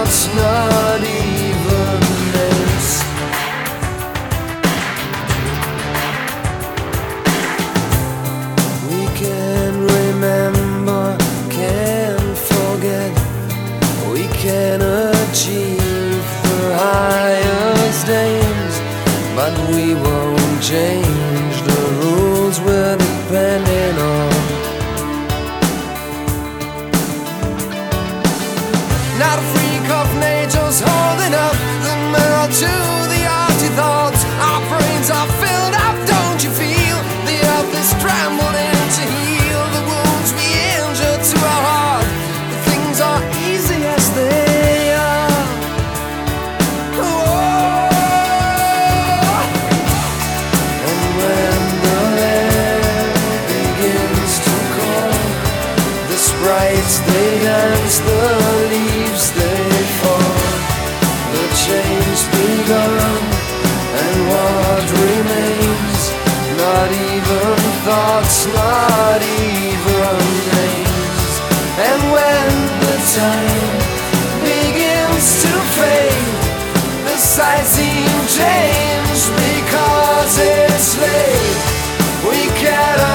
thoughts, not even names. We can remember, can forget, we can achieve the highest aims, but we won't change the rules we're depending on. Not a freak of nature's holding up the mirror to the afterthoughts. Our brains are filled up, don't you feel? The earth is trembling to heal the wounds we injured to our heart. The things are easy as they are. And when the air begins to call, the sprites they dance, the leaves they fall, the change begun, and what remains, not even thoughts, not even names. And when the time begins to fade, the sights seem changed because it's late. We cannot